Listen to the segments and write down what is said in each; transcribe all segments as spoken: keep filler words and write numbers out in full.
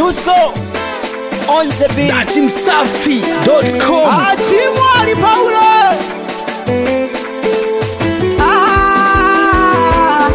Dusko on the beat Dachi Msafi dot com. Achimwali Paulo. Ah,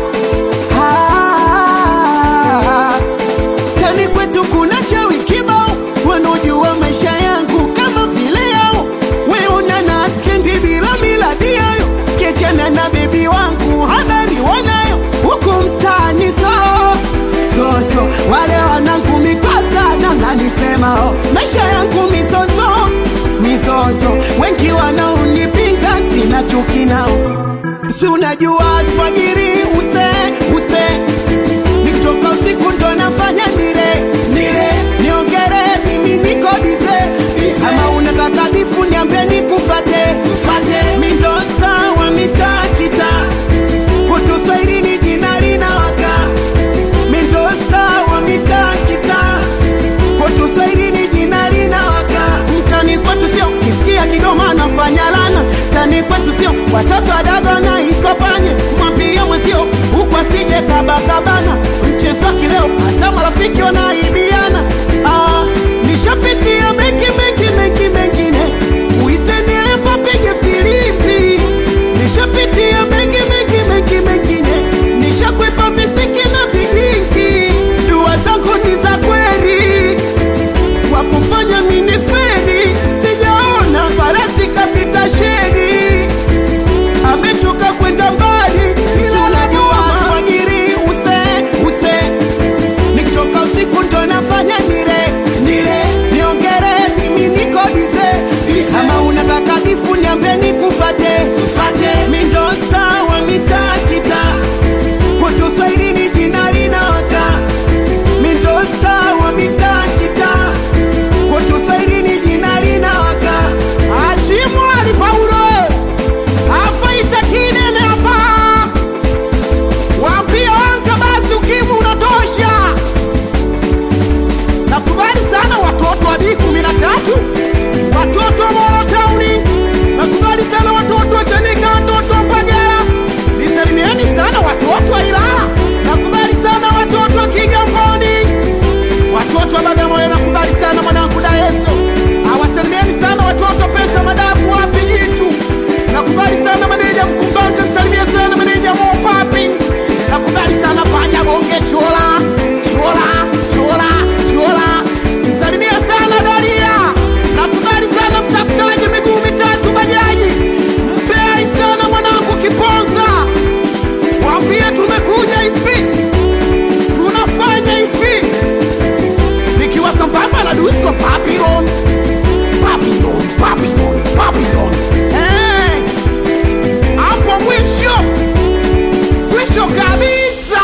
ah, tani kwetu kuna chawi kibao, wanaojua maisha yangu kama vile yao. Wewe na trendi bila miladi yao, kiachana na bibi wangu habari wanayo huku mtaani. So so so wale wanangu mikwaza na nanisema oh, maisha yangu mizozo mizozo, wengi wanaonipinga sina chuki nao. Si unajua alfajiri use use, nikitoka usiku ndo nafanya nire nire, niongere mimi niko bize. Ama unataka bifu niambie nikufate ufate, mi ndo star wa mitaa kita, kwetu Swahilini jina linawaka. Mi ndo star wa mitaa kita, kwetu Swahilini jina linawaka. Mtani kwetu sio kisikia Kigoma nafanya lana, mtani kwetu sio watoto wadogo na ikopanye. Mwambie mwenzio huku asije kabakabana, mchezo kileo hata marafiki wanaibiana. Ah, nishapitia mengi mengi mengi mengine, uiteni lefa pige filipi. Nishapitia mengi mengi mengi mengine, nishakwepa visiki na vilingi. Dua zangu ni za kweli, wakufanya mini feri. Sijaona farasi kapita sheri, amechoka kwenda mbali. Si unajua alfajiri use use, nikitoka usiku ndo nafanya nire nire, niongere mimi niko bize. Ama unataka bifu niambie nikufate ufate, mi ndo star wa mitaa kita, kwetu Swahilini jina linawaka. Mi ndo star wa mitaa kita, kwetu Swahilini jina linawaka. Achimwali Paulo afaita kinene hapa, waambie wanga basi ukimu unatosha. Nakubali sana watoto wa D kumi na tatu, watoto wa Morotauni. Nakubali sana watoto wa Chanika, watoto wa Mbagala. Nisalimieni sana watoto wa Ilala. Nakubali sana watoto wa Kigamboni, watoto wa Bagamoyo. Nakubali sana mwanangu Daeso. Awasalimieni sana watoto pesa madafu wapi jitu. Nakubali sana maneja Mkumbanga, nisalimie sana maneja Mopapi. Nakubali sana Panya Gonge Chola Chola Chola Chola, nisalimie sana Daria. Nakubali sana mtafutaji miguu mitatu bajaji, mpei sana mwanangu Kiponza. Waambie tumekuja hivi, tunafanya hivi, nikiwa sambamba na Dusko Babylon Babylon Babylon Babylon. Eh, hapo mwisho mwisho kabisa.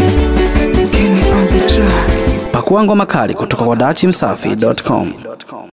Pakua ngoma kali kutoka kwa Dachi Msafi dot com.